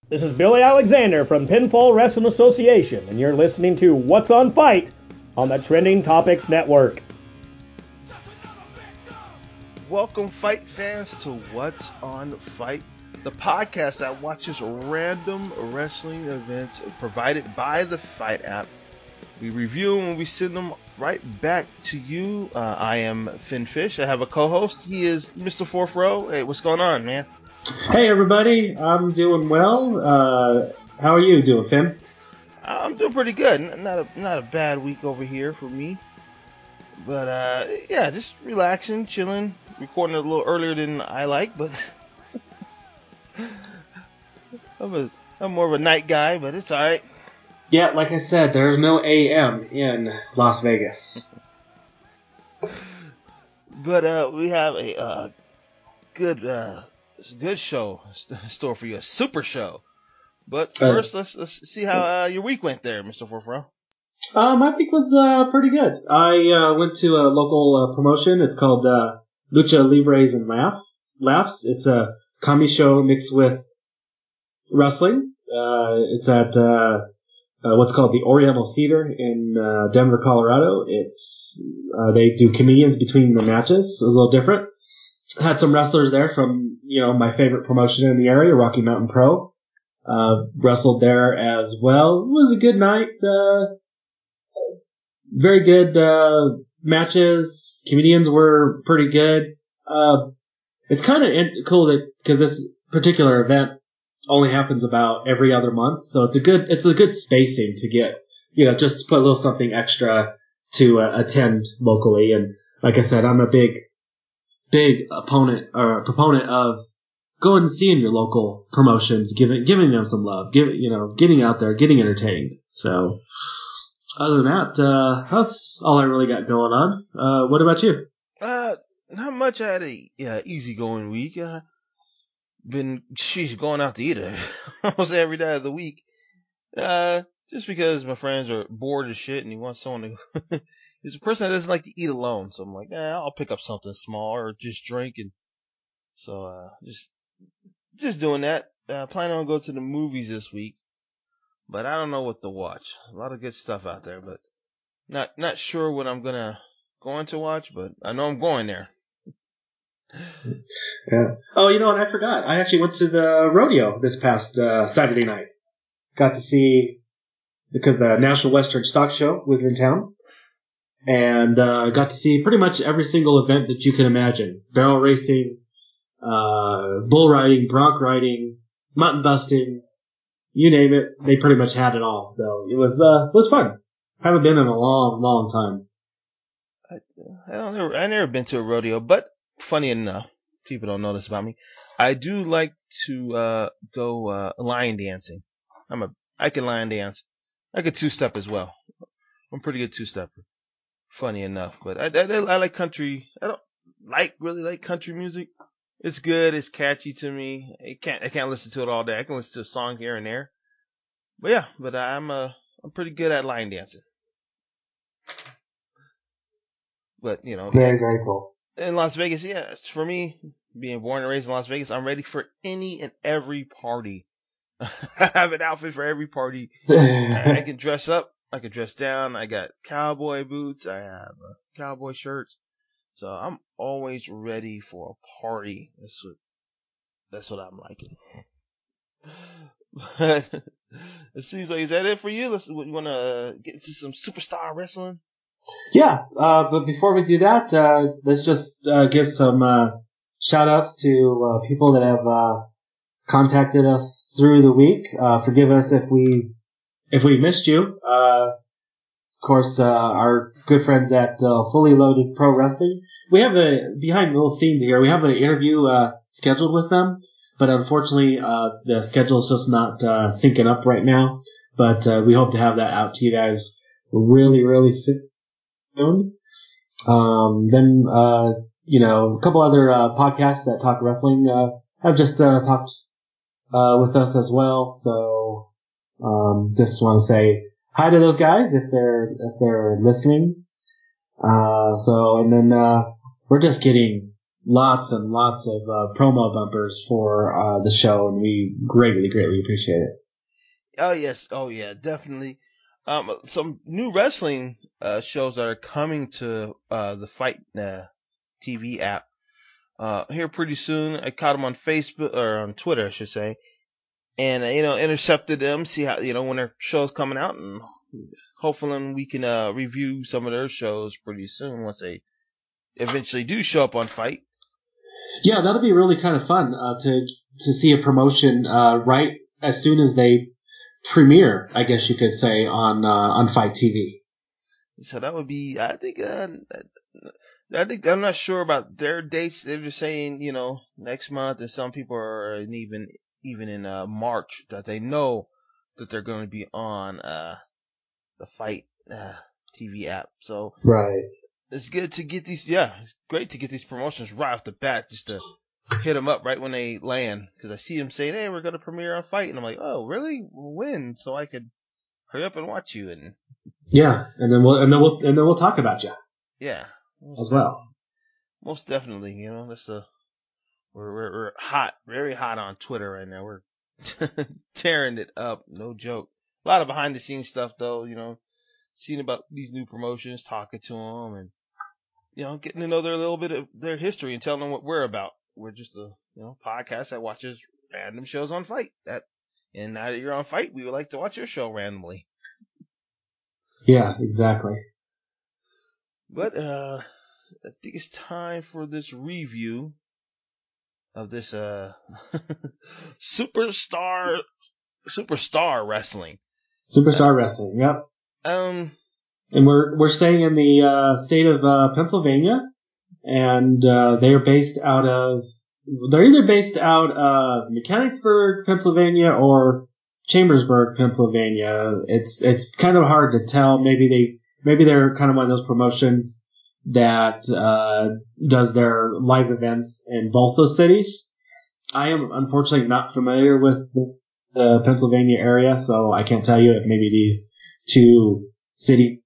This is Billy Alexander from Pinfall Wrestling Association, and you're listening to What's on Fight on the Trending Topics Network. Welcome, fight fans, to What's on Fight, the podcast that watches random wrestling events provided by the Fight app. We review them and we send them right back to you. I am Finn Fish. I have a co-host. He is Mr. Fourth Row. Hey, what's going on, man? Hey, everybody. I'm doing well. How are you doing, Finn? I'm doing pretty good. Not a bad week over here for me. But, yeah, just relaxing, chilling, recording a little earlier than I like, but I'm more of a night guy, but it's alright. Yeah, like I said, there's no AM in Las Vegas. But we have a good show in store for you, a super show. But first, let's see how your week went there, Mr. Forfro. My week was pretty good. I went to a local promotion. It's called Lucha Libres and Laughs. It's a comedy show mixed with wrestling. It's at what's called the Oriental Theater in Denver, Colorado. It's they do comedians between the matches. So it was a little different. Had some wrestlers there from my favorite promotion in the area, Rocky Mountain Pro. Wrestled there as well. It was a good night. Very good matches. Comedians were pretty good. It's kind of cool that because this particular event only happens about every other month, so it's a good spacing to get just to put a little something extra to attend locally. And like I said, I'm a big proponent of going and seeing your local promotions, giving them some love, getting out there, getting entertained. So other than that, that's all I really got going on. What about you? Not much. I had a easygoing week. Been going out to eat almost every day of the week. Just because my friends are bored as shit and he wants someone to. He's a person that doesn't like to eat alone, so I'm like, I'll pick up something small or just drink, and so just doing that. Planning on going to the movies this week, but I don't know what to watch. A lot of good stuff out there, but not sure what I'm going to watch, but I know I'm going there. Yeah. Oh, and I forgot. I actually went to the rodeo this past Saturday night. Got to see, because the National Western Stock Show was in town, and got to see pretty much every single event that you can imagine. Barrel racing, bull riding, bronc riding, mutton busting, you name it. They pretty much had it all. So it was fun. Haven't been in a long, long time. I never been to a rodeo, but funny enough, people don't know this about me. I do like to go lion dancing. I can lion dance. I can two-step as well. I'm a pretty good two-stepper. Funny enough, but I like country. I don't really like country music. It's good. It's catchy to me. I can't listen to it all day. I can listen to a song here and there. But yeah, I'm pretty good at lion dancing. But very, very cool. In Las Vegas, yeah, for me, being born and raised in Las Vegas, I'm ready for any and every party. I have an outfit for every party. I can dress up. I can dress down. I got cowboy boots. I have cowboy shirts. So I'm always ready for a party. That's what I'm liking. But it seems like, is that it for you? You want to get into some superstar wrestling? Yeah, but before we do that, let's just give some shout outs to people that have contacted us through the week. Forgive us if we missed you. Of course, our good friends at Fully Loaded Pro Wrestling. We have behind the little scene here, we have an interview scheduled with them, but unfortunately the schedule is just not syncing up right now. But we hope to have that out to you guys really, really soon. Then, a couple other podcasts that talk wrestling have just talked with us as well. So just want to say hi to those guys if they're listening. And then we're just getting lots and lots of promo bumpers for the show, and we greatly, greatly appreciate it. Oh yes, oh yeah, definitely. Some new wrestling shows that are coming to the Fight TV app here pretty soon. I caught them on Facebook or on Twitter, I should say, and intercepted them, see how when their show's coming out, and hopefully we can review some of their shows pretty soon once they eventually do show up on Fight. Yeah, that'll be really kind of fun to see a promotion right as soon as they premiere, I guess you could say, on Fight TV. So that would be, I think I'm not sure about their dates. They're just saying, next month, and some people are even in March that they know that they're going to be on the Fight TV app. So right, it's good to get these. Yeah, it's great to get these promotions right off the bat, just to hit them up right when they land. Because I see them saying, "Hey, we're going to premiere on Fight," and I'm like, "Oh, really? When?" So I could hurry up and watch you. And yeah, and then we'll talk about you. Yeah, as well. Most definitely, that's we're hot, very hot on Twitter right now. We're tearing it up, no joke. A lot of behind the scenes stuff though, seeing about these new promotions, talking to them, and getting to know their little bit of their history and telling them what we're about. We're just a podcast that watches random shows on Fight. And now that you're on Fight, we would like to watch your show randomly. Yeah, exactly. But I think it's time for this review of this superstar wrestling. Superstar wrestling, yep. And we're staying in the state of Pennsylvania, and they're either based out of Mechanicsburg, Pennsylvania, or Chambersburg, Pennsylvania. It's kind of hard to tell. Maybe they're kind of one of those promotions that does their live events in both those cities. I am unfortunately not familiar with the Pennsylvania area, so I can't tell you if maybe these two cities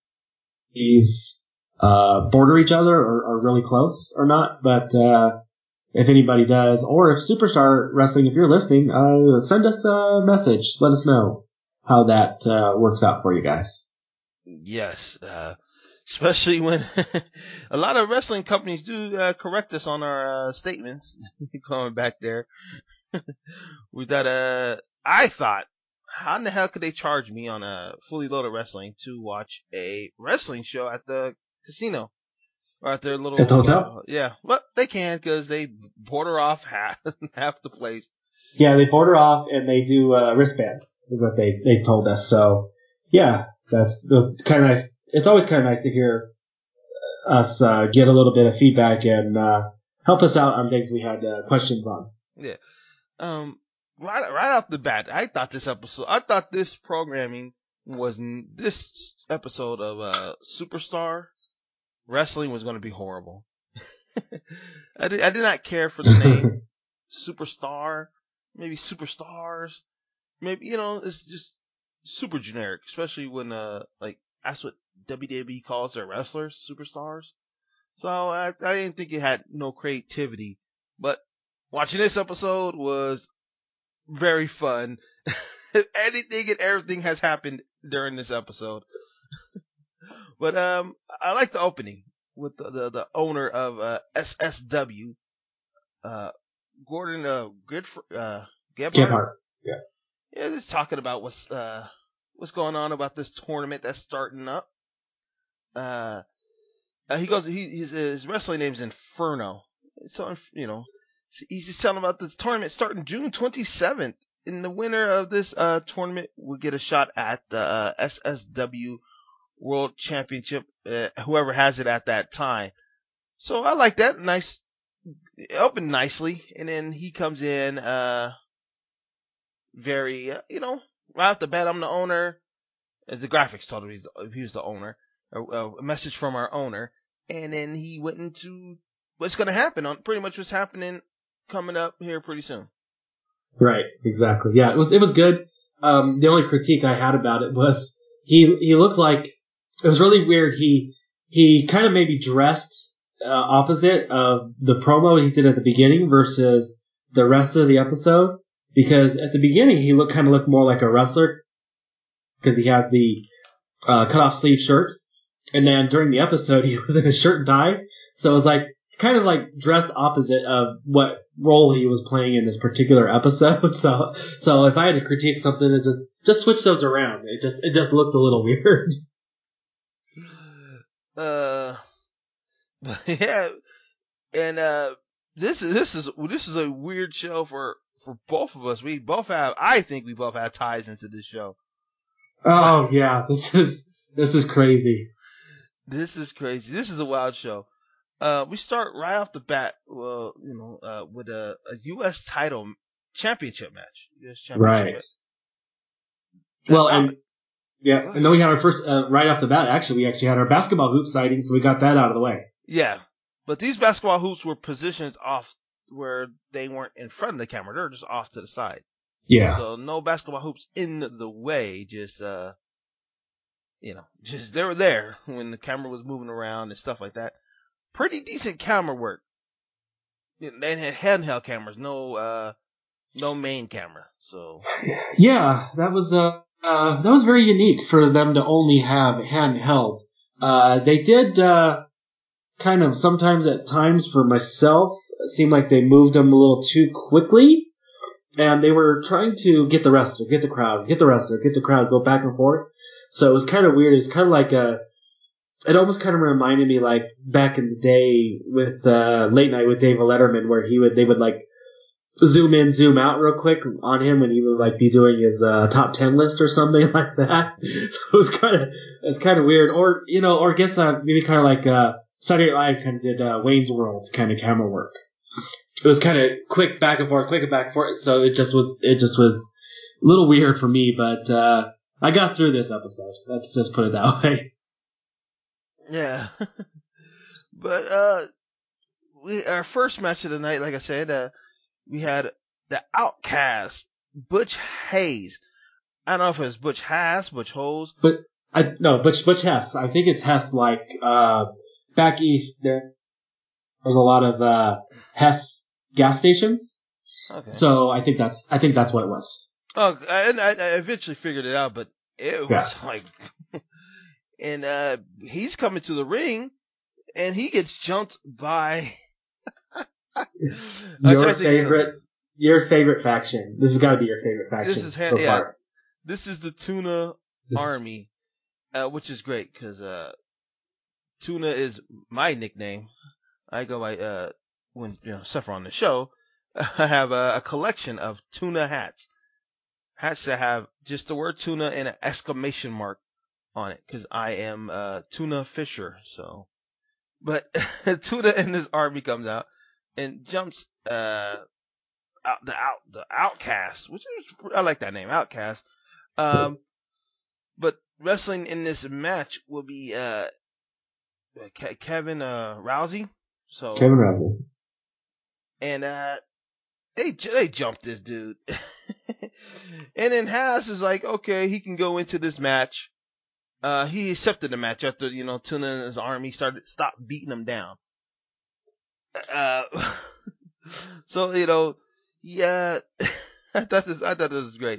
border each other or are really close or not. But if anybody does, or if Superstar Wrestling, if you're listening, send us a message. Let us know how that works out for you guys. Yes, especially when a lot of wrestling companies do correct us on our statements. Going back there, we thought, I thought, how in the hell could they charge me on a Fully Loaded Wrestling to watch a wrestling show at the casino or at their little at the hotel? Yeah, well, they can because they border off half the place. Yeah, they border off and they do wristbands, is what they told us. So yeah, that's kind of nice. It's always kind of nice to hear us get a little bit of feedback and help us out on things we had questions on. Yeah. Right off the bat, I thought this programming this episode of Superstar Wrestling was going to be horrible. I did not care for the name Superstar, maybe Superstars, maybe it's just super generic, especially when that's what WWE calls their wrestlers, superstars. So I didn't think it had no creativity, but watching this episode was very fun. Anything and everything has happened during this episode. But I like the opening with the owner of SSW, Gordon Gebhardt. Yeah. Yeah, just talking about what's going on about this tournament that's starting up. He goes, his wrestling name is Inferno. So he's just telling about this tournament starting June 27th. And the winner of this tournament will get a shot at the SSW World Championship, whoever has it at that time. So I like that. Nice, opened nicely, and then he comes in, very, right off the bat, I'm the owner. The graphics told him he was the owner. A message from our owner, and then he went into what's going to happen on pretty much what's happening coming up here pretty soon. Right, exactly. Yeah, it was good. The only critique I had about it was he looked like, it was really weird. He kind of maybe dressed opposite of the promo he did at the beginning versus the rest of the episode. Because at the beginning he looked more like a wrestler because he had the cut off sleeve shirt, and then during the episode he was in a shirt and tie. So it was like kind of like dressed opposite of what role he was playing in this particular episode. So if I had to critique something, it just switch those around. It just looked a little weird. Yeah, and this is a weird show for both of us. I think we both have ties into this show. Oh yeah, this is crazy. This is crazy. This is a wild show. We start right off the bat, with a U.S. title championship match. U.S. championship Right. match. Well, and then we had our first, right off the bat, actually, we actually had our basketball hoop sighting, so we got that out of the way. Yeah. But these basketball hoops were positioned off where they weren't in front of the camera. They're just off to the side. Yeah. So no basketball hoops in the way, just they were there when the camera was moving around and stuff like that. Pretty decent camera work. They had handheld cameras, no main camera. So yeah, that was very unique for them to only have handheld. They did kind of sometimes at times for myself, it seemed like they moved them a little too quickly, and they were trying to get the wrestler, get the crowd, get the wrestler, get the crowd, go back and forth. So it was kind of weird. It was kind of like it almost kind of reminded me like back in the day with Late Night with David Letterman, where they would like zoom in, zoom out real quick on him when he would like be doing his top 10 list or something like that. So it's kind of weird. Or I guess maybe kind of like Saturday Night Live kind of did Wayne's World kind of camera work. It was kind of quick back and forth. So it just was a little weird for me, but I got through this episode. Let's just put it that way. Yeah. But our first match of the night, like I said, we had the Outcast, Butch Hayes. I don't know if it's Butch Hass, Butch Hose. But Butch Hess. I think it's Hess. Like back east, there's a lot of Hess gas stations. Okay. So I think that's what it was. Oh, and I eventually figured it out, but it was like, and he's coming to the ring, and he gets jumped by your favorite faction. This has got to be your favorite faction so far. This is the Tuna Army, which is great because Tuna is my nickname. I go by when suffer on the show. I have a collection of tuna hats that have just the word tuna and an exclamation mark on it because I am Tuna Fisher. So, but Tuna and his army comes out and jumps the Outcast, which is, I like that name, Outcast. But wrestling in this match will be Kevin Rousey. So Kevin Rousey. And they jumped this dude. And then Haas is like, okay, he can go into this match. He accepted the match after, Tuna and his army stopped beating him down. So, yeah, I thought this was great.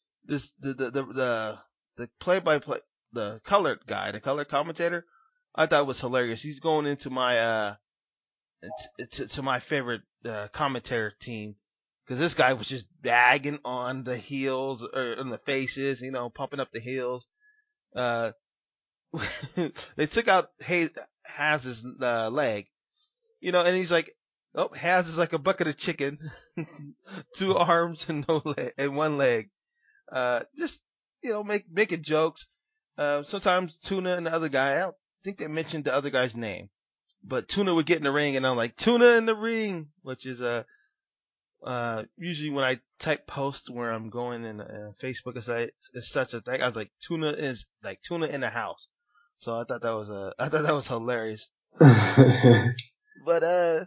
The play-by-play, the colored guy, the color commentator, I thought was hilarious. He's going into my, to my favorite, commentator team. Cause this guy was just bagging on the heels or on the faces, pumping up the heels. They took out Haz's leg, and he's like, oh, Haz is like a bucket of chicken, 2 arms and one leg. Just, making jokes. Sometimes Tuna and the other guy, I don't think they mentioned the other guy's name, but Tuna would get in the ring and I'm like, Tuna in the ring, which is, usually when I type post where I'm going in Facebook, it's such a thing. I was like, Tuna is like Tuna in the house. So I thought that was hilarious. But,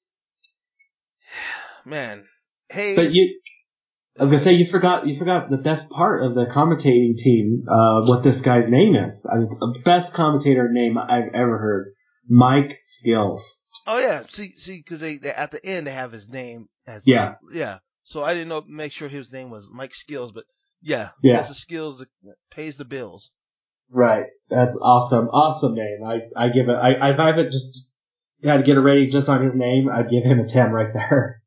man, hey. But I was gonna say you forgot the best part of the commentating team. What this guy's name is? The best commentator name I've ever heard. Mike Skills. Oh yeah, see, because they at the end they have his name as Yeah. yeah. So I didn't know, make sure his name was Mike Skills, but yeah, Yeah. Mr. Skills that pays the bills. Right. That's awesome. Awesome name. I give it. If I haven't just had to get a rating just on his name, I'd give him a 10 right there.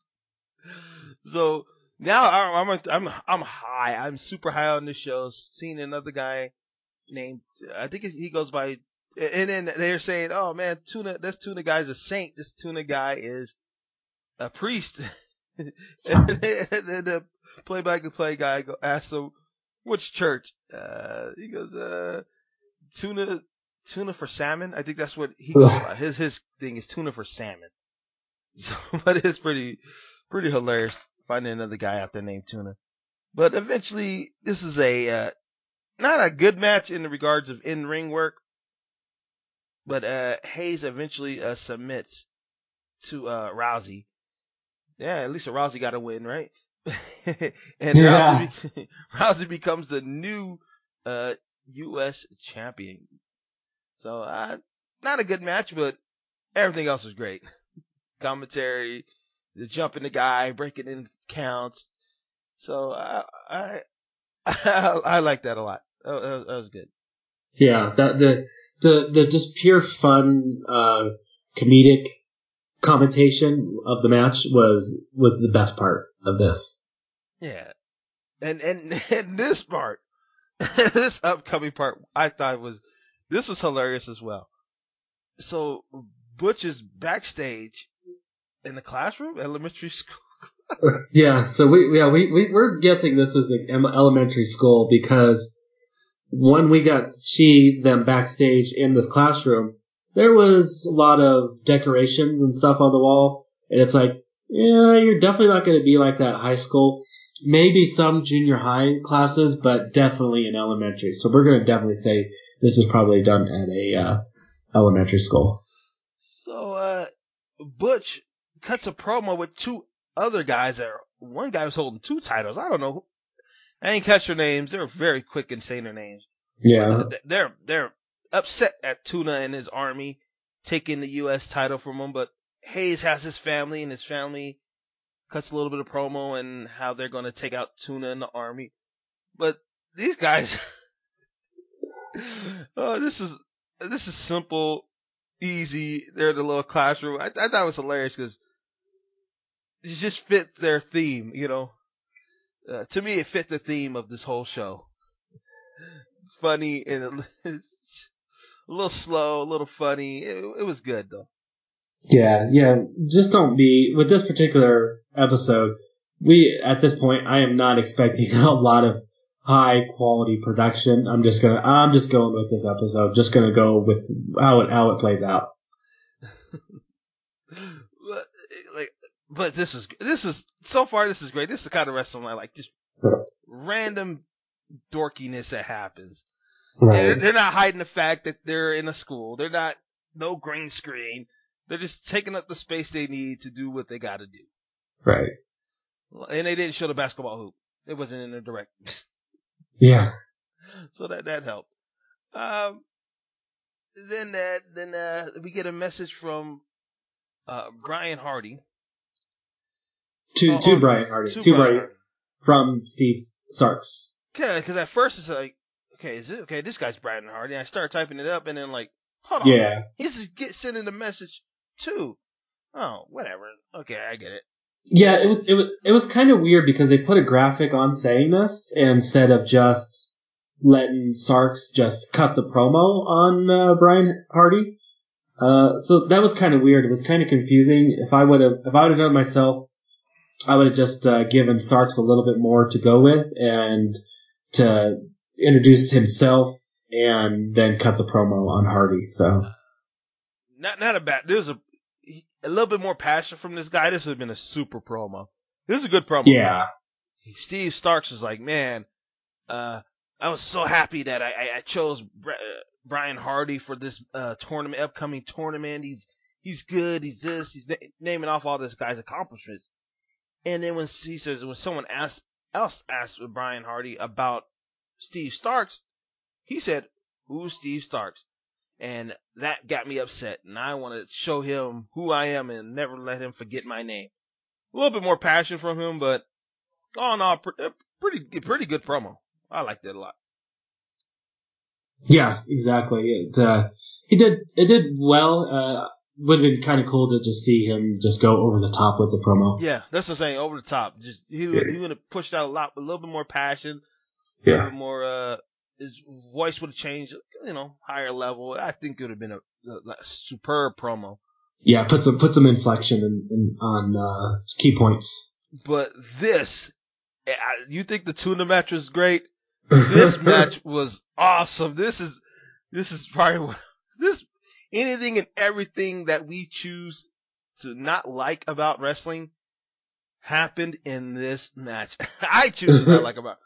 So now I'm high. I'm super high on this show. Seeing another guy named, I think he goes by, and then they're saying, oh man, this Tuna guy's a saint. This Tuna guy is a priest. And the play-by-play guy asks him, which church? He goes, tuna for salmon. I think that's what he goes by. His thing is tuna for salmon. So, but it's pretty hilarious finding another guy out there named Tuna. But eventually, this is a not a good match in the regards of in-ring work. But Hayes eventually submits to Rousey. Yeah, at least Rousey got a win, right? And Yeah. Rousey becomes the new U.S. champion. So not a good match, but everything else was great. Commentary, the jumping the guy, breaking in counts. So I like that a lot. That was good. Yeah. The just pure fun, comedic commentation of the match was the best part of this. Yeah. And this part, this upcoming part, I thought this was hilarious as well. So Butch is backstage in the classroom, elementary school. Yeah. So we're guessing this is an elementary school because when we got see them backstage in this classroom, there was a lot of decorations and stuff on the wall, and it's like, yeah, you're definitely not going to be like that high school. Maybe some junior high classes, but definitely in elementary. So we're going to definitely say this is probably done at a elementary school. So Butch cuts a promo with two other guys. One guy was holding two titles. I don't know. I ain't catch their names. They were very quick in saying their names. Yeah. But they're upset at Tuna and his army taking the U.S. title from him. But Hayes has his family, and his family cuts a little bit of promo and how they're going to take out Tuna and the army. But these guys, oh, this is simple, easy. They're in the little classroom. I thought it was hilarious because it just fit their theme, you know. To me, it fit the theme of this whole show. Funny and a little slow, a little funny. It was good though. Yeah. Just don't be with this particular episode. At this point, I am not expecting a lot of high quality production. I'm just going with this episode. Just gonna go with how it plays out. But this is so far this is great. This is the kind of wrestling I like. Just random dorkiness that happens. Right. They're not hiding the fact that they're in a school. They're not no green screen. They're just taking up the space they need to do what they got to do. Right. And they didn't show the basketball hoop. It wasn't in the direct. Yeah. So that helped. Then we get a message from Brian Hardy. To Brian Hardy. To Brian from Steve Sarks. Okay, because at first it's like, okay, this guy's Brian Hardy. And I start typing it up, and then like, hold on, Yeah. he's sending a message too. Oh, whatever. Okay, I get it. Yeah, it was kind of weird because they put a graphic on saying this instead of just letting Sarks just cut the promo on Brian Hardy. So that was kind of weird. It was kind of confusing. If I would have done it myself, I would have just given Sarks a little bit more to go with and to introduce himself and then cut the promo on Hardy. So not a bad. There's a little bit more passion from this guy. This would have been a super promo. This is a good promo. Yeah. Steve Starks is like, man, I was so happy that I chose Brian Hardy for this upcoming tournament. He's good. He's this. He's naming off all this guy's accomplishments. And then when someone else asked Brian Hardy about Steve Starks, he said, "Who's Steve Starks?" And that got me upset. And I want to show him who I am and never let him forget my name. A little bit more passion from him, but all in all, pretty good promo. I liked it a lot. Yeah, exactly. It did well. Would have been kind of cool to just see him just go over the top with the promo. Yeah, that's what I'm saying. Over the top. Just he would have pushed out a lot, a little bit more passion, a Yeah. little bit more. His voice would have changed, higher level. I think it would have been a superb promo. Yeah, put some inflection on key points. But this, you think the tuna match was great? This match was awesome. This is probably anything and everything that we choose to not like about wrestling happened in this match. I choose to not like about.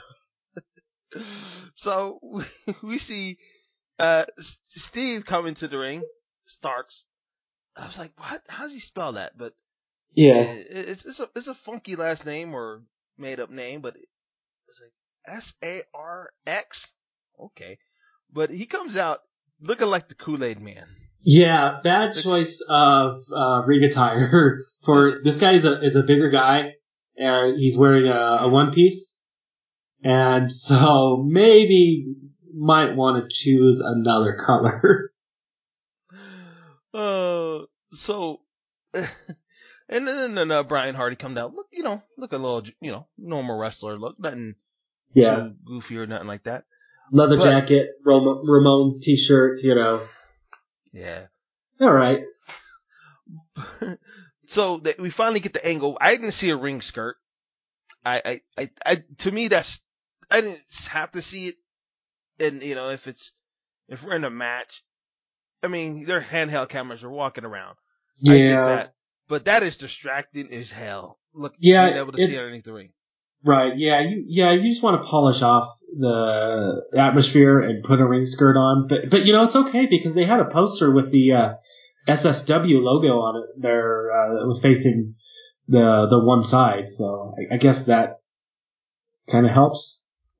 So we see Steve come into the ring, Starks. I was like, what? How does he spell that? But Yeah. it's a funky last name or made up name, but it's like Sarx. Okay, but he comes out looking like the Kool-Aid Man. Yeah, bad choice of ring attire for this guy is a bigger guy, and he's wearing a one piece, and so maybe might want to choose another color. So, and then Brian Hardy come down. Look a little, normal wrestler. Look, nothing too goofy or nothing like that. Leather jacket, Ramones t-shirt, Yeah. All right. So we finally get the angle. I didn't see a ring skirt. To me, I didn't have to see it. And if we're in a match, I mean, their handheld cameras are walking around. Yeah. I get that, but that is distracting as hell. Look, being able to see underneath the ring. Right. Yeah. You just want to polish off the atmosphere and put a ring skirt on, but it's okay because they had a poster with the SSW logo on it there. It was facing the one side, so I guess that kind of helps.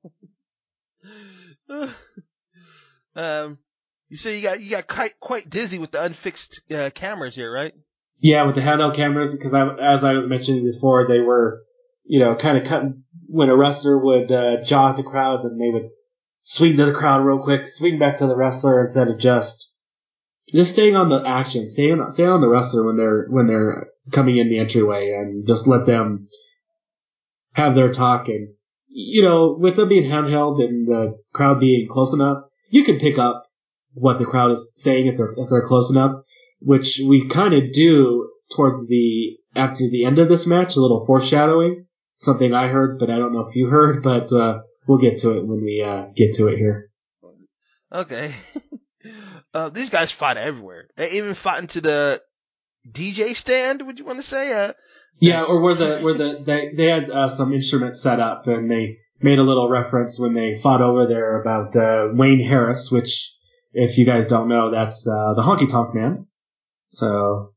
You say you got quite dizzy with the unfixed cameras here, right? Yeah, with the handheld cameras, because as I was mentioning before, they were, kind of cutting when a wrestler would jaw at the crowd, then they would swing to the crowd real quick, swing back to the wrestler instead of just staying on the action, stay on the wrestler when they're coming in the entryway, and just let them have their talk. And with them being handheld and the crowd being close enough, you can pick up what the crowd is saying if they're close enough, which we kind of do towards after the end of this match, a little foreshadowing, something I heard, but I don't know if you heard, but we'll get to it when we get to it here. Okay. These guys fought everywhere. They even fought into the DJ stand. Would you want to say? Yeah, or where they had some instruments set up, and they made a little reference when they fought over there about Wayne Harris, which, if you guys don't know, that's the Honky Tonk Man. So,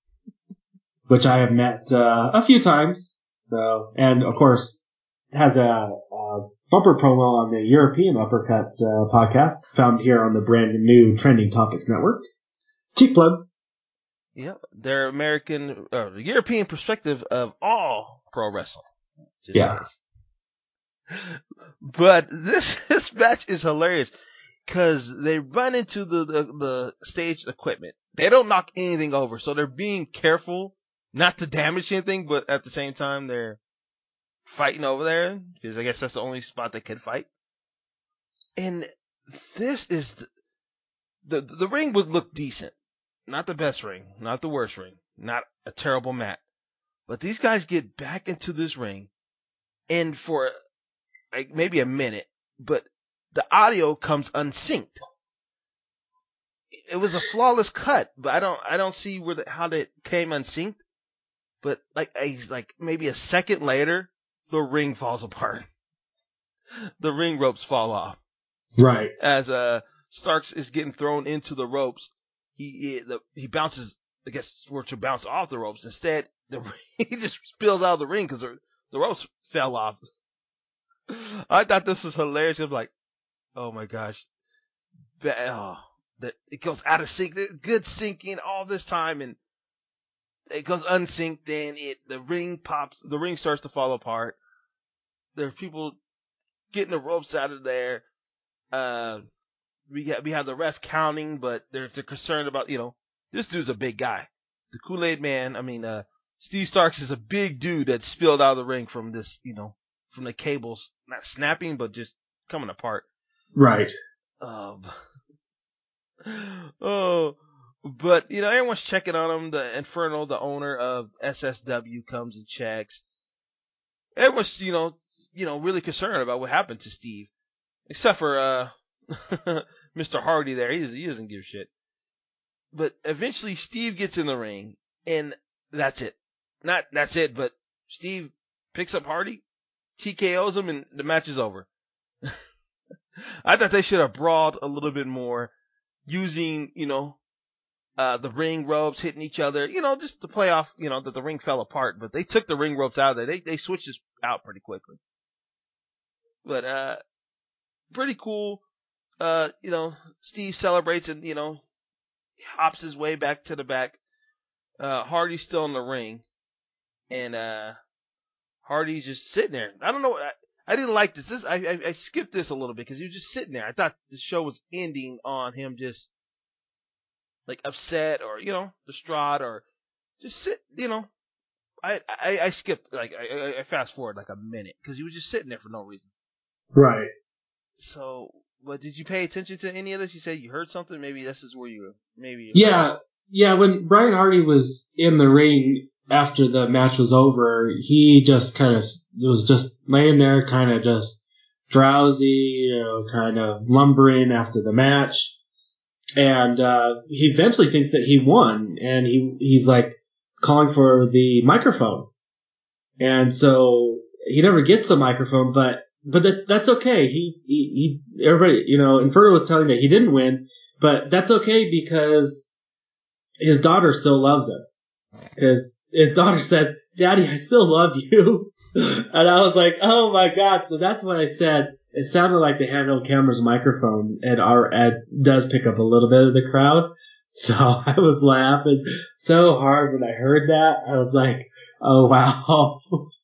which I have met a few times. So, and of course, has a bumper promo on the European Uppercut podcast, found here on the brand new Trending Topics Network. Cheap plug. Yeah, their European perspective of all pro wrestling. Just in case. But this match is hilarious because they run into the stage equipment. They don't knock anything over, so they're being careful not to damage anything, but at the same time they're fighting over there because I guess that's the only spot they could fight. And this is the ring would look decent. Not the best ring, not the worst ring, not a terrible mat. But these guys get back into this ring, and for like maybe a minute, but the audio comes unsynced. It was a flawless cut, but I don't see how that came unsynced. But like maybe a second later, the ring falls apart. The ring ropes fall off. Right. As Starks is getting thrown into the ropes, he bounces. I guess were to bounce off the ropes. Instead, he just spills out of the ring because the ropes fell off. I thought this was hilarious. I was like, oh my gosh. it goes out of sync. There's good syncing all this time, and it goes unsynced, and the ring starts to fall apart. There are people getting the ropes out of there. We have the ref counting, but they're concerned about, this dude's a big guy. The Kool-Aid Man, Steve Starks is a big dude that spilled out of the ring from this, from the cables, not snapping, but just coming apart. Right. But, everyone's checking on him. The Inferno, the owner of SSW, comes and checks. Everyone's, really concerned about what happened to Steve. Except for, Mr. Hardy there. He doesn't give a shit. But eventually Steve gets in the ring, and that's it. Not that's it, but Steve picks up Hardy, TKOs him, and the match is over. I thought they should have brawled a little bit more, using, the ring ropes hitting each other, just to play off, that the ring fell apart. But they took the ring ropes out of there. They switched this out pretty quickly. But, pretty cool. Steve celebrates and, hops his way back to the back. Hardy's still in the ring. And, Hardy's just sitting there. I don't know. I didn't like this. I skipped this a little bit because he was just sitting there. I thought the show was ending on him just like upset or, distraught or just sit, I skipped, like, I fast forward like a minute because he was just sitting there for no reason. Right. So, but did you pay attention to any of this? You said you heard something. Maybe this is where Yeah. When Brian Hardy was in the ring after the match was over, he just was just laying there, kind of just drowsy, kind of lumbering after the match. And he eventually thinks that he won, and he's like calling for the microphone. And so he never gets the microphone, but that's okay. Everybody, Inferno was telling that he didn't win, but that's okay because his daughter still loves him. His daughter says, "Daddy, I still love you." And I was like, oh my God. So that's what I said. It sounded like the handheld camera's microphone does pick up a little bit of the crowd. So I was laughing so hard when I heard that. I was like, oh wow.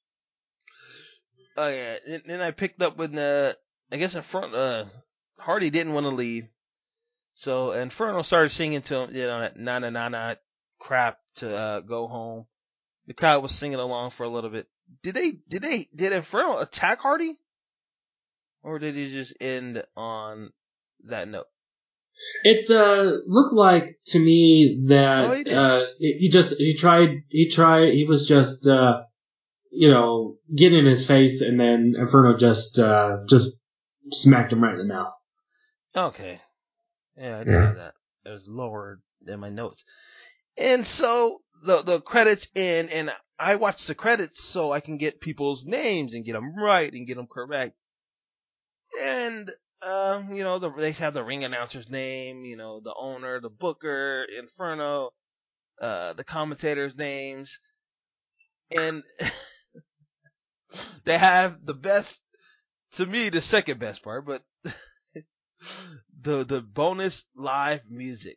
Oh yeah, and then I picked up when I guess Hardy didn't want to leave, so Inferno started singing to him, that na na na na crap to go home. The crowd was singing along for a little bit. Did Inferno attack Hardy, or did he just end on that note? It looked like to me that he was just getting in his face, and then Inferno just smacked him right in the mouth. Okay. Yeah, I did know that. It was lower than my notes. And so the credits end, and I watch the credits so I can get people's names and get them right and get them correct. And they have the ring announcer's name, the owner, the booker, Inferno, the commentators' names, and they have the best, to me, the second best part, but the bonus live music.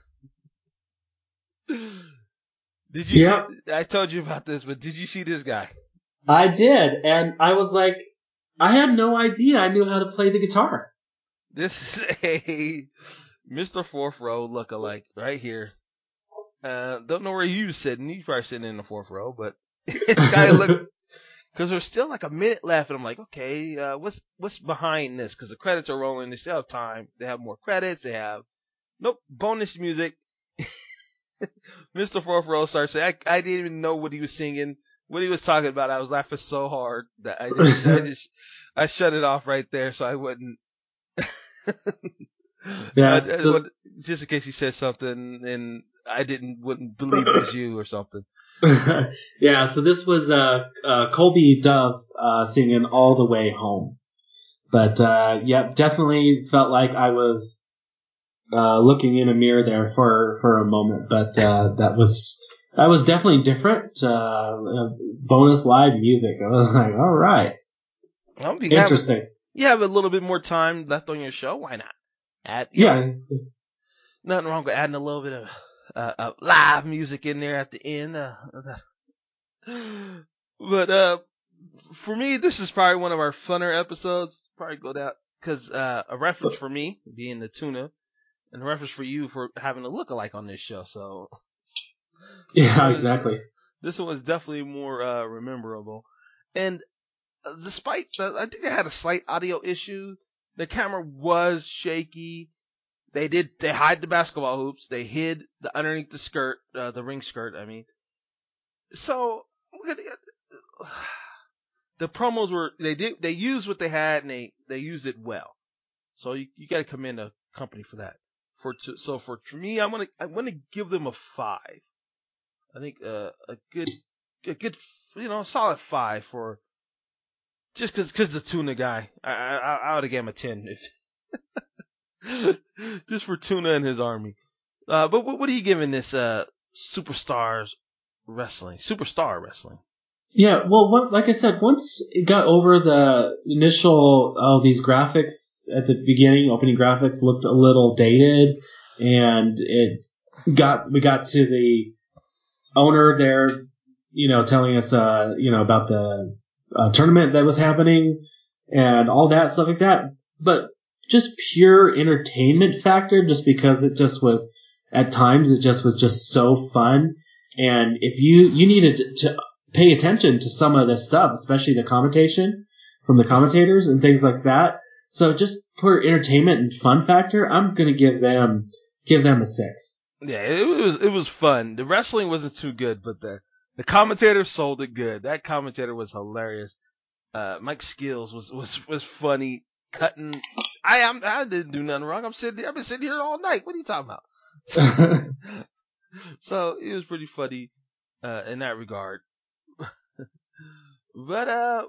Did you see? I told you about this, but did you see this guy? I did, and I was like, I had no idea I knew how to play the guitar. This is a Mr. Fourth Row lookalike right here. Don't know where he was sitting. He's probably sitting in the fourth row, but this guy looked, because there's still like a minute left, and I'm like, okay, what's behind this? Because the credits are rolling. They still have time. They have more credits. They have bonus music. Mr. Fourth Row starts saying, I didn't even know what he was singing, what he was talking about. I was laughing so hard that I shut it off right there so I wouldn't. Just in case he said something and I wouldn't believe it was you or something. Yeah, so this was Colby Dove singing All the Way Home. But definitely felt like I was looking in a mirror there for a moment. But that was definitely different. Bonus live music. I was like, all right. Interesting. You have a little bit more time left on your show. Why not? Nothing wrong with adding a little bit of live music in there at the end. But for me, this is probably one of our funner episodes. Probably go down because a reference for me being the tuna, and a reference for you for having a look-alike on this show. So Yeah, exactly. This one was definitely more memorable. And despite I think they had a slight audio issue. The camera was shaky. They hide the basketball hoops. They hid the underneath the skirt, the ring skirt. I mean, so the promos were they used what they had and they used it well. So you got to commend the company for that. For me, I'm gonna give them a 5. I think a good solid 5 for just because the tuna guy. I would have gave him a 10 if just for tuna and his army. But what are you giving this superstar wrestling? Yeah, well, like I said, once it got over the initial, these graphics at the beginning, opening graphics looked a little dated, and we got to the owner there, telling us, about the tournament that was happening and all that stuff like that. But just pure entertainment factor, just because it just was, at times, it just was just so fun. And if you needed to pay attention to some of this stuff, especially the commentation from the commentators and things like that. So just for entertainment and fun factor, I'm going to give them a 6. Yeah, it was fun. The wrestling wasn't too good, but the commentator sold it good. That commentator was hilarious. Mike Skills was funny, cutting. I didn't do nothing wrong. I've been sitting here all night. What are you talking about? So it was pretty funny in that regard. But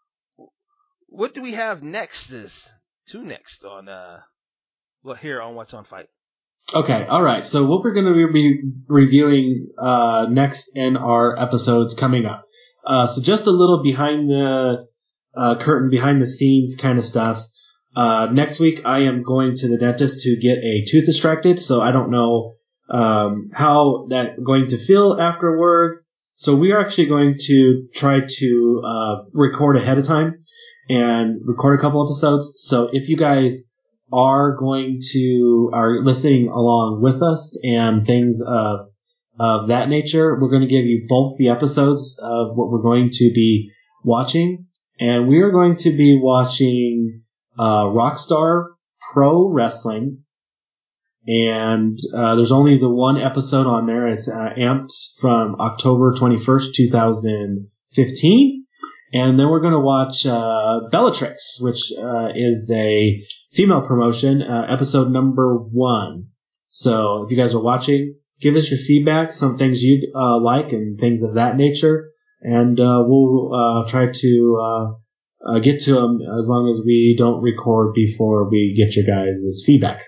what do we have next? Next on here on What's on Fight. Okay, all right. So what we're going to be reviewing next in our episodes coming up. So just a little behind the curtain, behind the scenes kind of stuff. Next week I am going to the dentist to get a tooth extracted, so I don't know how that's going to feel afterwards. So we are actually going to try to record ahead of time and record a couple episodes. So if you guys are listening along with us and things of that nature, we're going to give you both the episodes of what we're going to be watching. And we are going to be watching Rockstar Pro Wrestling. And there's only the one episode on there. It's Amped from October 21st, 2015. And then we're going to watch Bellatrix, which is a female promotion, episode number 1. So if you guys are watching, give us your feedback, some things you'd like and things of that nature. And we'll try to get to them as long as we don't record before we get your guys' feedback.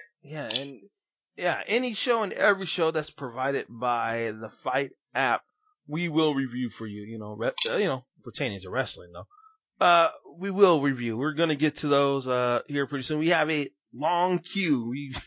Yeah, any show and every show that's provided by the Fight app, we will review for you. Pertaining to wrestling though. We will review. We're gonna get to those here pretty soon. We have a long queue.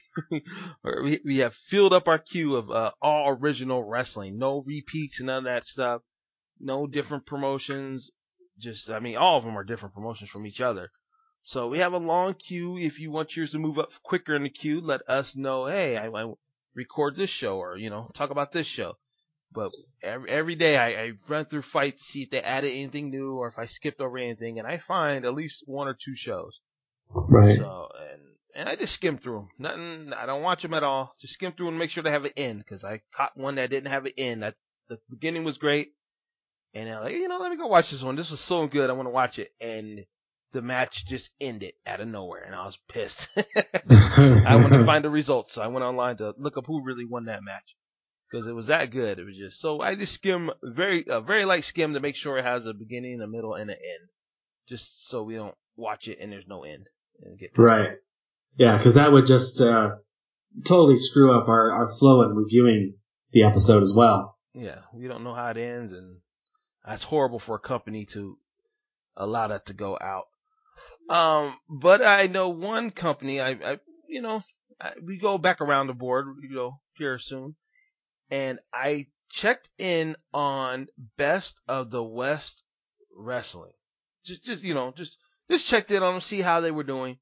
We have filled up our queue of all original wrestling. No repeats, none of that stuff. No different promotions. All of them are different promotions from each other. So we have a long queue. If you want yours to move up quicker in the queue, let us know. Hey, I record this show or, talk about this show. But every day I run through Fight to see if they added anything new or if I skipped over anything. And I find at least 1 or 2 shows. Right. So, and I just skim through them. Nothing, I don't watch them at all. Just skim through and make sure they have an end. Because I caught one that didn't have an end. The beginning was great. And I'm like, let me go watch this one. This was so good. I want to watch it. And the match just ended out of nowhere, and I was pissed. I wanted to find the results, so I went online to look up who really won that match because it was that good. It was just so I just skim very light skim to make sure it has a beginning, a middle, and an end, just so we don't watch it and there's no end and get right. Off. Yeah, because that would just totally screw up our flow in reviewing the episode as well. Yeah, we don't know how it ends, and that's horrible for a company to allow that to go out. But I know one company, I we go back around the board, here soon. And I checked in on Best of the West Wrestling. Just checked in on them, see how they were doing.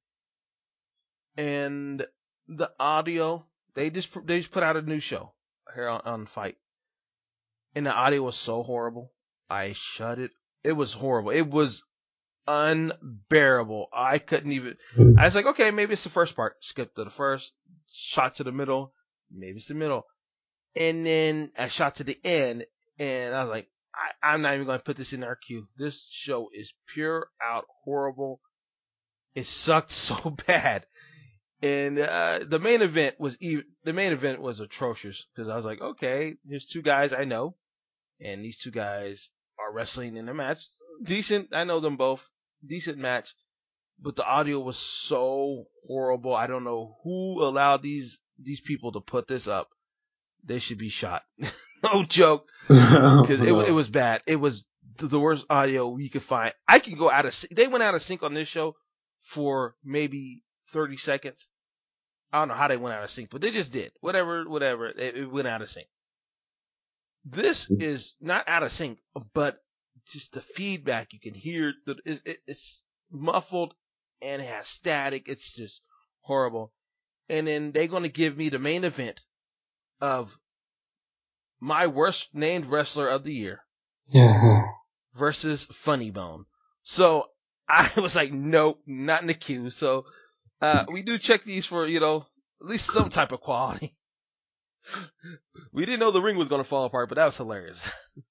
And the audio, they just put out a new show here on Fight. And the audio was so horrible. I shut it. It was horrible. It was unbearable. I couldn't even. I was like, okay, maybe it's the first part. Skip to the first, shot to the middle, maybe it's the middle, and then I shot to the end, and I was like, I'm not even going to put this in our queue. This show is pure out horrible. It sucked so bad, and the main event was atrocious because I was like, okay, there's two guys I know, and these two guys are wrestling in a match. Decent, I know them both. Decent match, but the audio was so horrible. I don't know who allowed these people to put this up. They should be shot. No joke, because it was bad. It was the worst audio you could find. I can go out of sync. They went out of sync on this show for maybe 30 seconds. I don't know how they went out of sync, but they just did. Whatever. It went out of sync. This is not out of sync, but just the feedback you can hear, it's muffled and it has static. It's just horrible. And then they're going to give me the main event of my worst named wrestler of the year versus Funny Bone. So I was like, nope, not in the queue. So we do check these for, at least some type of quality. We didn't know the ring was going to fall apart, but that was hilarious.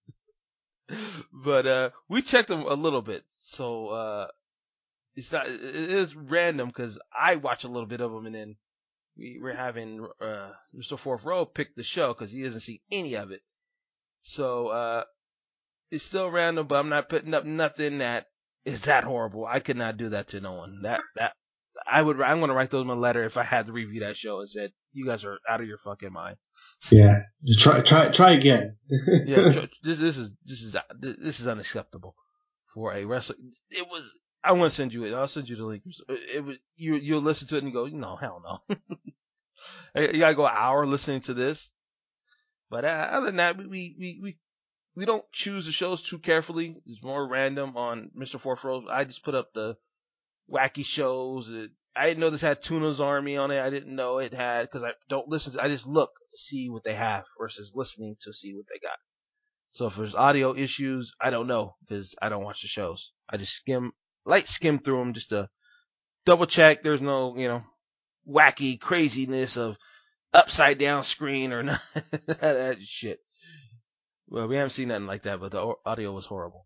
But we checked them a little bit, so it is random because I watch a little bit of them, and then we're having Mr. Fourth Row pick the show because he doesn't see any of it. So it's still random, but I'm not putting up nothing that is that horrible. I could not do that to no one. I'm gonna write them a letter if I had to review that show and said you guys are out of your fucking mind. Yeah, try again. Yeah, this is unacceptable for a wrestler. It was. I want to send you it. I'll send you the link. It was. You'll listen to it and go, no, hell no. You gotta go an hour listening to this. But other than that, we don't choose the shows too carefully. It's more random on Mr. Fourth Row. I just put up the wacky shows. I didn't know this had Tuna's Army on it. I didn't know it had, because I don't listen. I just look to see what they have versus listening to see what they got. So if there's audio issues, I don't know because I don't watch the shows. I just skim through them just to double check. There's no, wacky craziness of upside down screen or not. That shit. Well, we haven't seen nothing like that, but the audio was horrible.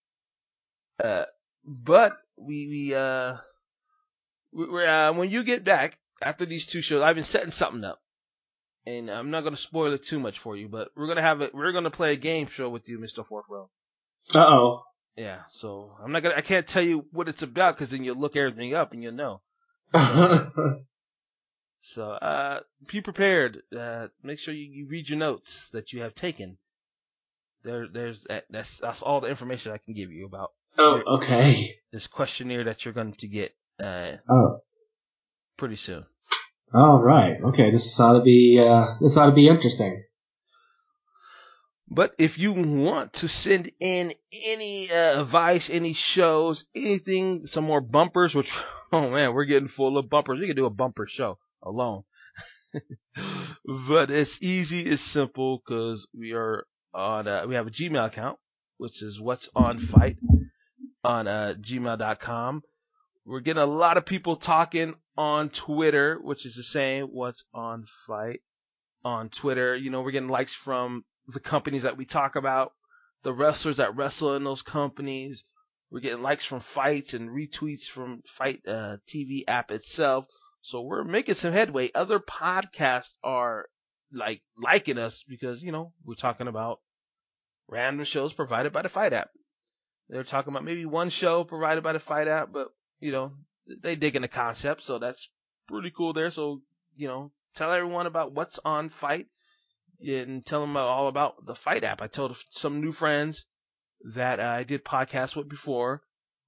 But we're when you get back after these two shows, I've been setting something up, and I'm not going to spoil it too much for you, but we're going to play a game show with you, Mr. Fourth Row. Uh-oh. Yeah, so I can't tell you what it's about because then you'll look everything up and you'll know. So be prepared. Make sure you read your notes that you have taken. That's all the information I can give you about. Oh, okay. This questionnaire that you're going to get pretty soon. All right. Okay. This ought to be interesting. But if you want to send in any advice, any shows, anything, some more bumpers, which, oh man, we're getting full of bumpers. We can do a bumper show alone. But it's easy, it's simple, because we have a Gmail account, which is What's On Fight on gmail.com. We're getting a lot of people talking on Twitter, which is the same, What's On Fight on Twitter. We're getting likes from the companies that we talk about, the wrestlers that wrestle in those companies. We're getting likes from fights and retweets from Fight TV app itself. So we're making some headway. Other podcasts are liking us because, we're talking about random shows provided by the Fight app. They're talking about maybe one show provided by the Fight app, but, they dig in the concept. So that's pretty cool there. So, tell everyone about What's On Fight. And tell them all about the Fight app. I told some new friends that I did podcasts with before,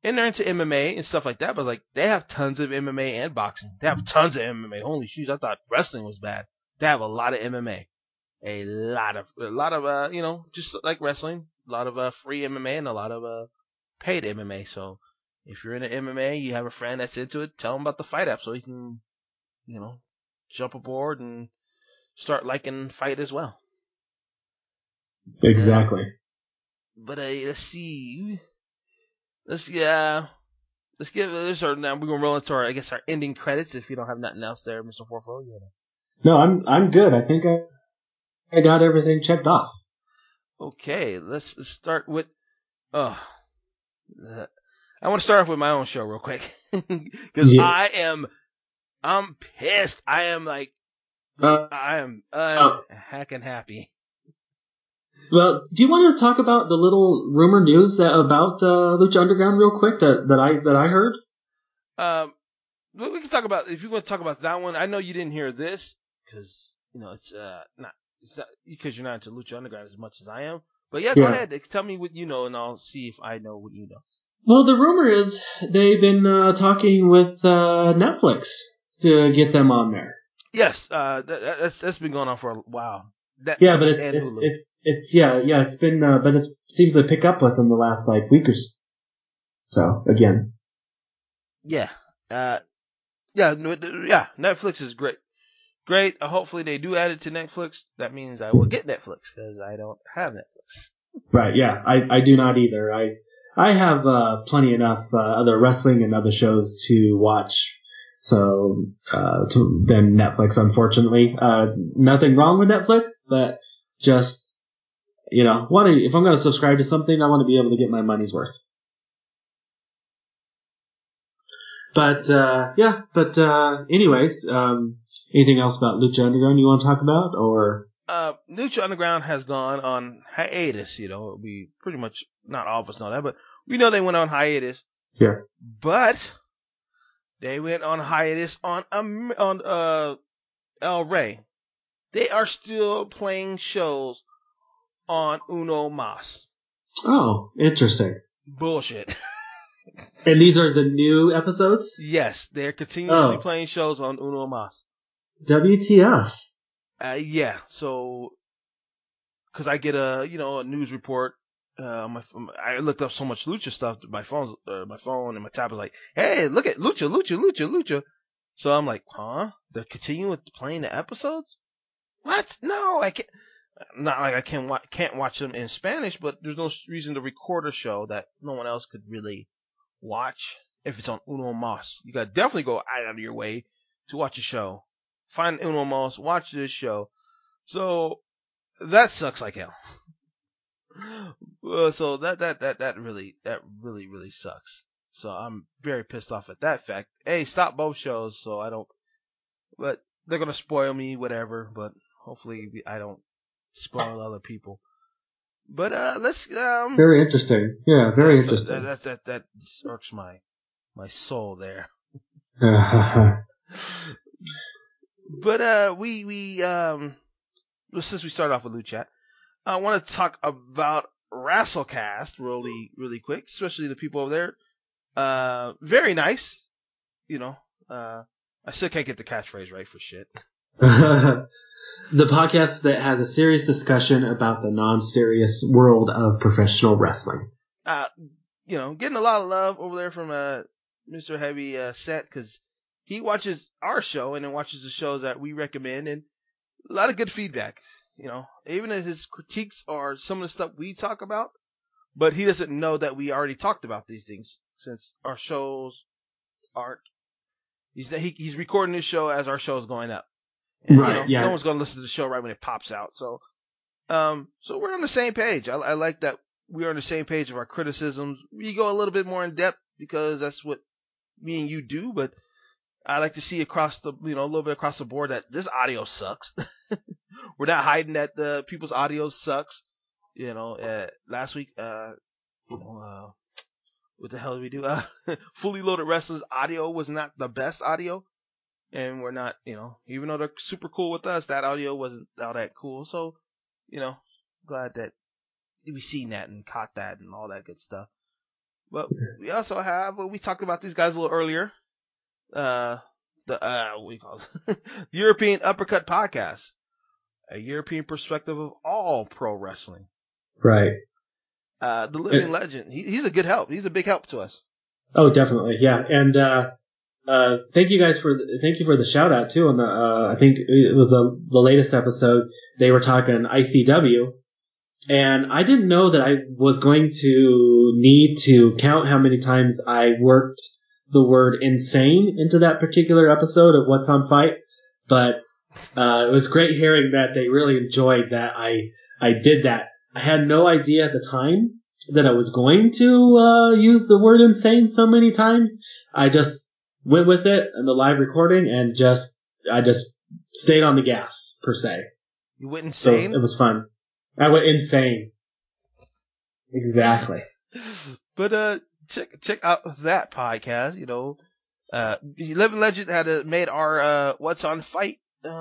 and they're into MMA and stuff like that. But like, they have tons of MMA and boxing. They have tons of MMA. Holy shoes! I thought wrestling was bad. They have a lot of MMA. A lot of just like wrestling, a lot of free MMA and a lot of paid MMA. So if you're into MMA, you have a friend that's into it, tell him about the Fight app so he can, jump aboard and start liking Fight as well. Exactly. But let's see. Let's give this our now we're gonna roll into our ending credits if you don't have nothing else there, Mr. Forfo. No, I'm good. I think I got everything checked off. Okay, let's start with. I want to start off with my own show real quick because I'm pissed. I am like, I am hacking happy. Well, do you want to talk about the little rumor news about Lucha Underground real quick that I heard? We can talk about if you want to talk about that one. I know you didn't hear this because it's not because you're not into Lucha Underground as much as I am. But yeah, go ahead. Tell me what you know, and I'll see if I know what you know. Well, the rumor is they've been talking with Netflix to get them on there. Yes, that's been going on for a while. But it's been, but it seems to pick up with them the last week or so. Again. Yeah. Netflix is great. Great. Hopefully they do add it to Netflix. That means I will get Netflix because I don't have Netflix. Right. Yeah. I do not either. I have plenty enough other wrestling and other shows to watch. So than Netflix, unfortunately. Nothing wrong with Netflix, but just if I'm going to subscribe to something, I want to be able to get my money's worth. But anyways, anything else about Lucha Underground you want to talk about, or? Lucha Underground has gone on hiatus. We pretty much not all of us know that, but we know they went on hiatus. Yeah. But they went on hiatus on El Rey. They are still playing shows on Uno Mas. Oh, interesting. Bullshit. And these are the new episodes? Yes, they're continuously playing shows on Uno Mas. WTF? Yeah. So, because I get a news report. I looked up so much Lucha stuff. My phone and my tab was like, "Hey, look at Lucha." So I'm like, "Huh? They're continuing with playing the episodes? What? No, I can't. Not like I can't watch them in Spanish, but there's no reason to record a show that no one else could really watch if it's on Uno Mas. You gotta definitely go out of your way to watch a show. Find Uno Mas, watch this show. So that sucks like hell. So that really sucks. So I'm very pissed off at that fact. Hey, stop both shows so I don't. But they're gonna spoil me, whatever. But hopefully I don't spoil other people. But let's. Very interesting. Yeah, very interesting. That irks my soul there. But we since we started off with Lucha, I want to talk about Wrestlecast really quick, especially the people over there. Very nice, I still can't get the catchphrase right for shit. The podcast that has a serious discussion about the non-serious world of professional wrestling. Getting a lot of love over there from Mr. Heavy Set because he watches our show and then watches the shows that we recommend, and a lot of good feedback. Even if his critiques are some of the stuff we talk about, but he doesn't know that we already talked about these things since our shows aren't. He's recording this show as our show is going up. And, right. Yeah. No one's going to listen to the show right when it pops out. So we're on the same page. I like that we're on the same page of our criticisms. We go a little bit more in depth because that's what me and you do, but I like to see across the, a little bit across the board that this audio sucks. We're not hiding that the people's audio sucks. Last week, what the hell did we do? Fully Loaded Wrestlers audio was not the best audio. And we're not, even though they're super cool with us, that audio wasn't all that cool. So, glad that we seen that and caught that and all that good stuff. But we also have, we talked about these guys a little earlier. What do you call it? The European Uppercut Podcast. A European perspective of all pro wrestling. Right. The Living Legend. He's a good help. He's a big help to us. Oh, definitely. Yeah. And, thank you guys for the shout out too on the, I think it was the latest episode. They were talking ICW. And I didn't know that I was going to need to count how many times I worked the word insane into that particular episode of What's on Fight. But it was great hearing that they really enjoyed that I did that. I had no idea at the time that I was going to use the word insane so many times. I just went with it in the live recording and I just stayed on the gas, per se. You went insane? So it was fun. I went insane. Exactly. But check out that podcast. You know, Living Legend had made our What's on Fight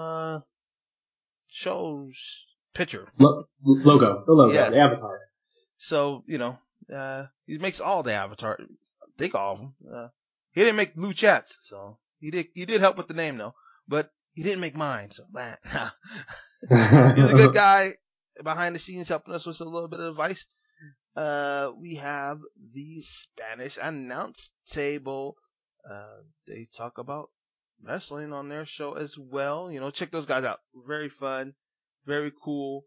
show's picture. The logo, Yeah. the avatar. So, you know, he makes all the avatar. I think all of them. He didn't make Blue Chats, so he did help with the name though, but he didn't make mine. So he's a good guy behind the scenes helping us with a little bit of advice. We have the Spanish Announce Table. They talk about wrestling on their show as well. You know, check those guys out. Very fun, very cool.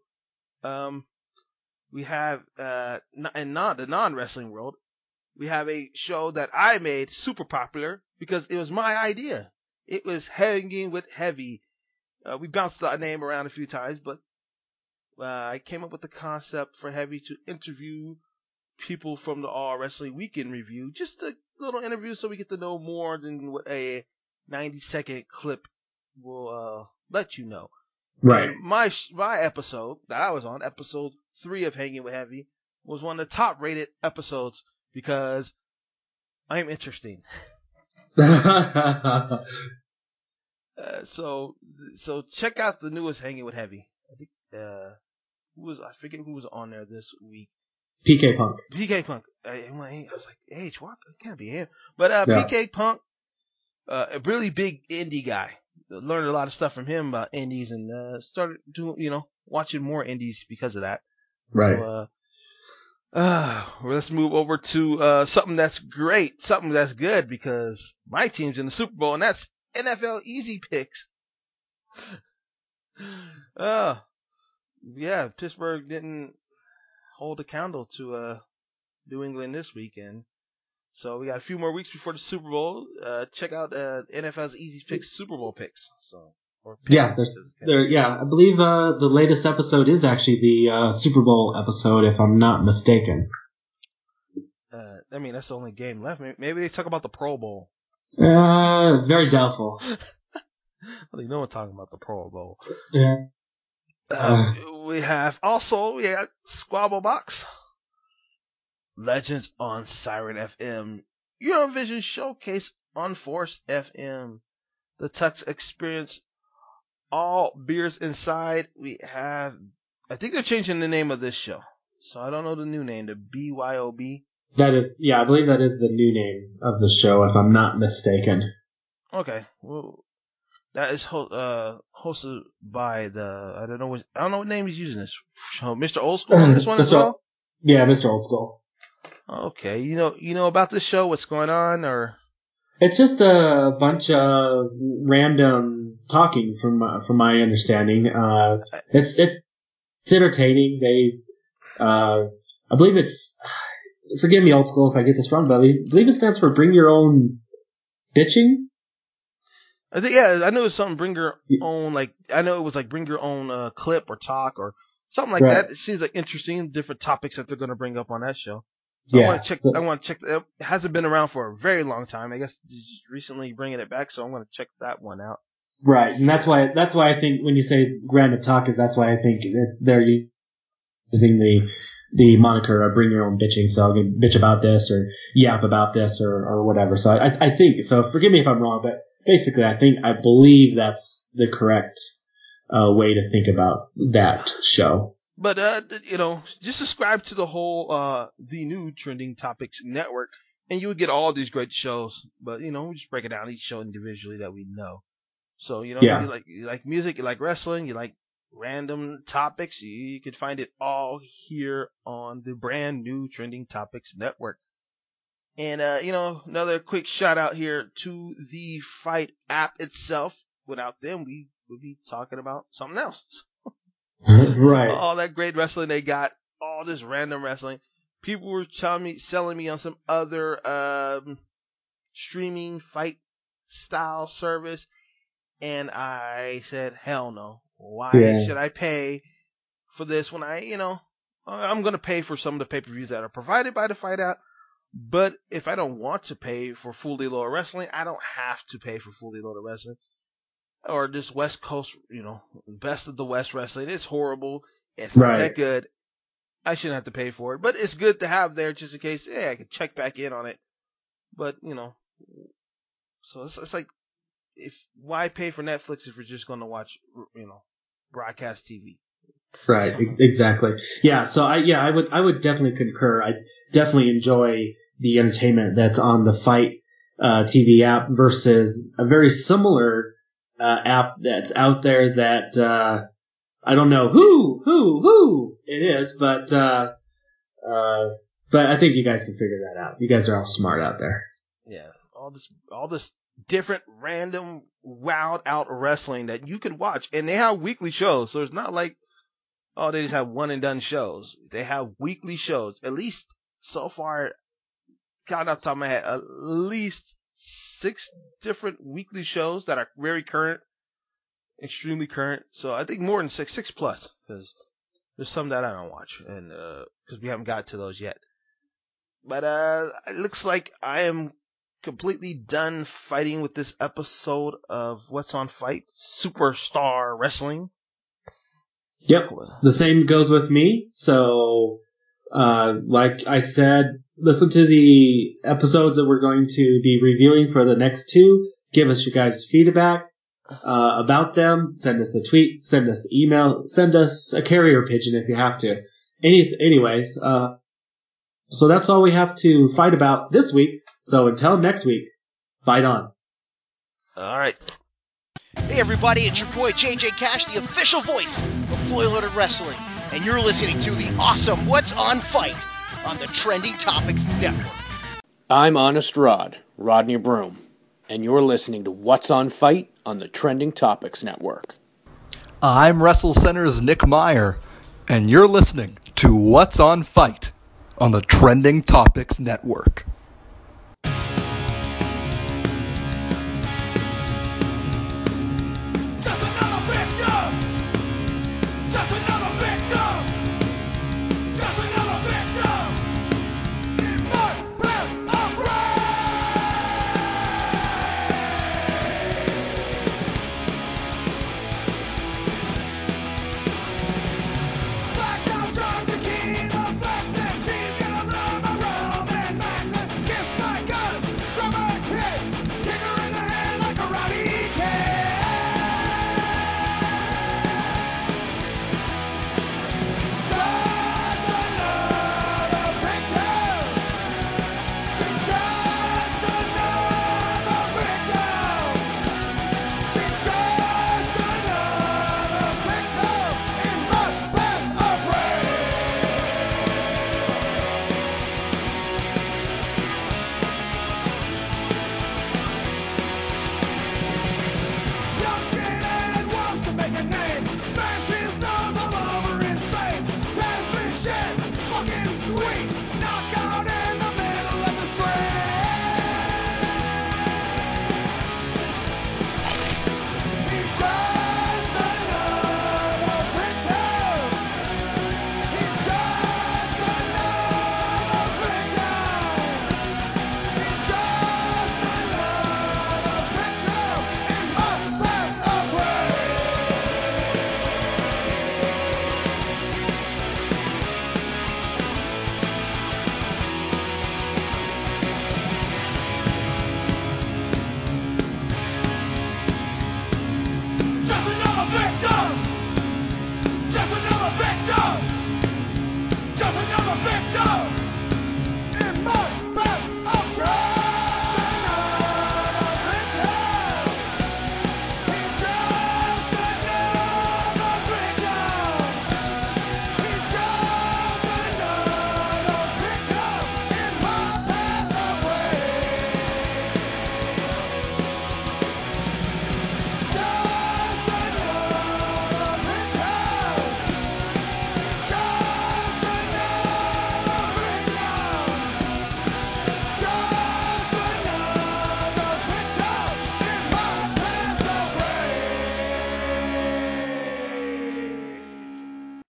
We have in the non-wrestling world, we have a show that I made super popular because it was my idea. It was Hanging with Heavy. We bounced that name around a few times, but I came up with the concept for Heavy to interview people from the All Wrestling Weekend Review. Just a little interview so we get to know more than what a 90-second clip will let you know. Right. And my episode that I was on, episode 3 of Hanging with Heavy, was one of the top rated episodes because I'm interesting. So check out the newest Hanging with Heavy. I think I forget who was on there this week. PK Punk. I was like, H, what? It can't be him. But yeah. PK Punk, a really big indie guy. Learned a lot of stuff from him about indies and started doing, watching more indies because of that. Right. So, let's move over to something that's great, something that's good because my team's in the Super Bowl and that's NFL Easy Picks. Yeah, Pittsburgh didn't hold a candle to New England this weekend. So we got a few more weeks before the Super Bowl. Check out NFL's Easy Picks Super Bowl picks. So I believe the latest episode is actually the Super Bowl episode, if I'm not mistaken. I mean, that's the only game left. Maybe they talk about the Pro Bowl. Very doubtful. No one talking about the Pro Bowl. Yeah. We have Squabble Box, Legends on Siren FM, Eurovision Showcase on Force FM, the Tux Experience, All Beers Inside. We have, I think they're changing the name of this show, so I don't know the new name, the BYOB. That is, I believe that is the new name of the show, if I'm not mistaken. Okay, well, that is hosted by I don't know what name he's using this show. Mr. Old School on this one as well? Yeah, Mr. Old School. Okay, you know about this show? What's going on, or? It's just a bunch of random talking, from my understanding. It's entertaining. I believe it's. Forgive me, Old School, if I get this wrong, but I believe it stands for Bring Your Own Bitching. I think, yeah, I know it's something bring your own, I know it was bring your own clip or talk or something like that. It seems like interesting, different topics that they're going to bring up on that show. So I want to check. It hasn't been around for a very long time. I guess just recently bringing it back, so I'm going to check that one out. Right, and that's why I think when you say random talk, that's why I think they're using the moniker Bring Your Own Bitching, so I can bitch about this or yap about this or whatever. So I think, so forgive me if I'm wrong, but basically I believe that's the correct way to think about that show. But just subscribe to the whole the new Trending Topics Network, and you would get all these great shows. But we just break it down each show individually that we know. So you like music, you like wrestling, you like random topics, you could find it all here on the brand new Trending Topics Network. And another quick shout out here to the Fight app itself. Without them, we would be talking about something else. Right. All that great wrestling they got, all this random wrestling. People were selling me on some other streaming fight style service, and I said, hell no. Why should I pay for this when I'm going to pay for some of the pay-per-views that are provided by the Fight app, but if I don't want to pay for Fully Loaded Wrestling, I don't have to pay for Fully Loaded Wrestling. Or this West Coast, Best of the West Wrestling. It's horrible. It's not that good. I shouldn't have to pay for it. But it's good to have there just in case, I could check back in on it. But, so it's like, why pay for Netflix if you're just going to watch, broadcast TV? Right, exactly. Yeah, so I would definitely concur. I definitely enjoy the entertainment that's on the Fight TV app versus a very similar app that's out there that I don't know who it is, but I think you guys can figure that out. You guys are all smart out there. Yeah, all this different random wild out wrestling that you can watch, and they have weekly shows, so it's not like they just have one and done shows. They have weekly shows. At least so far, counting off the top of my head, at least 6 different weekly shows that are very current, extremely current. So I think more than 6 plus, because there's some that I don't watch, and because we haven't got to those yet. But it looks like I am completely done fighting with this episode of What's on Fight Superstar Wrestling. Yep, the same goes with me. So, like I said, listen to the episodes that we're going to be reviewing for the next 2. Give us your guys' feedback about them. Send us a tweet, send us an email, send us a carrier pigeon if you have to. Anyways, so that's all we have to fight about this week. So until next week, fight on. All right. Hey everybody, it's your boy JJ Cash, the official voice of Fully Loaded Wrestling, and you're listening to the awesome What's on Fight on the Trending Topics Network. I'm Honest Rod, Rodney Broom, and you're listening to What's on Fight on the Trending Topics Network. I'm Wrestle Center's Nick Meyer, and you're listening to What's on Fight on the Trending Topics Network.